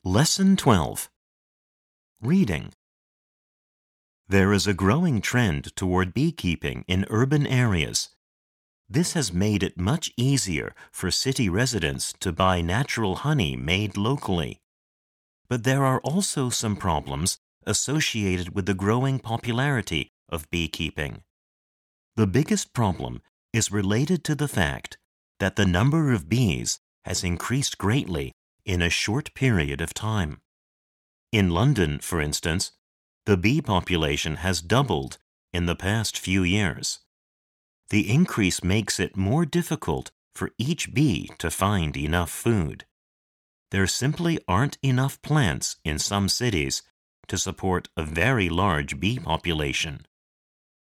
Lesson 12. Reading. There is a growing trend toward beekeeping in urban areas. This has made it much easier for city residents to buy natural honey made locally. But there are also some problems associated with the growing popularity of beekeeping. The biggest problem is related to the fact that the number of bees has increased greatly in a short period of time. In London, for instance, the bee population has doubled in the past few years. The increase makes it more difficult for each bee to find enough food. There simply aren't enough plants in some cities to support a very large bee population.